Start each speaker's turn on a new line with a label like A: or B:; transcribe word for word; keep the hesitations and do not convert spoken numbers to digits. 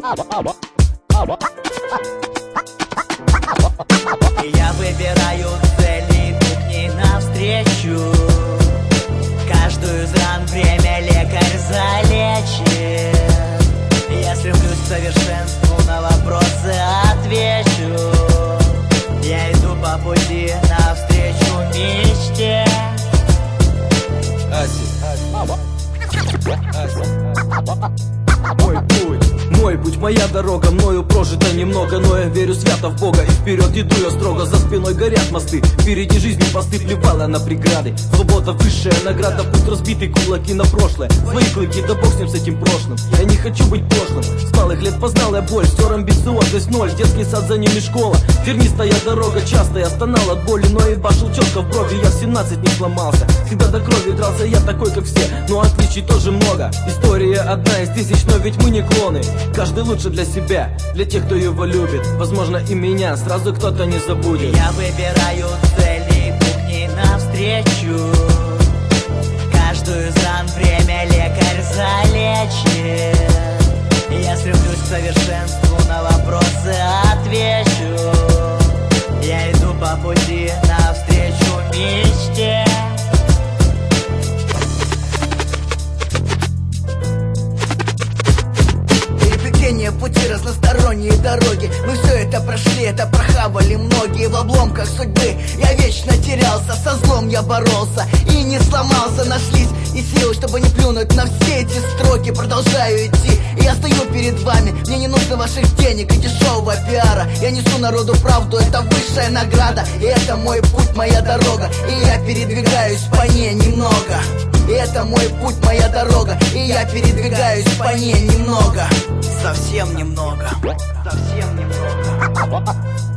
A: Я выбираю цели, иду к ней навстречу. Каждую из ран время лекарь залечит. Я стремлюсь к совершенству, на вопросы отвечу. Я иду по пути навстречу мечте.
B: Мой путь, мой путь, моя дорога, мною прожито немного, но я верю свято в Бога. И вперед иду я строго, за спиной горят мосты. Впереди жизни посты, плевала на преграды. Свобода высшая награда, путь разбитый, кулаки на прошлое. Свои клыки, да бог с ним, с этим прошлым. Я не хочу быть пошлым, с малых лет познал я боль. Стер амбициозность ноль, детский сад, за ними школа. Тернистая дорога, часто я стонал от боли, но и башил четко в брови. Я в семнадцать не сломался, всегда до крови дрался. Я такой, как все, но отличий тоже много. История одна из тысяч, но ведь мы не клоны. Каждый лучше для себя, для тех, кто его любит. Возможно, и меня сразу кто-то не забудет.
A: Я выбираю цели, иду к ней навстречу. Каждую из ран время лекарь залечит. Я стремлюсь к совершенству, на вопросы отвечу. Я иду по пути навстречу мечте.
C: Пути, разносторонние дороги. Мы все это прошли, это прохавали многие. В обломках судьбы я вечно терялся, со злом я боролся и не сломался. Нашлись и силы, чтобы не плюнуть на все эти строки. Продолжаю идти, и я стою перед вами. Мне не нужно ваших денег и дешевого пиара. Я несу народу правду, это высшая награда. И это мой путь, моя дорога, и я передвигаюсь по ней немного. И это мой путь, моя дорога, и я передвигаюсь по ней немного. Совсем немного. Совсем немного.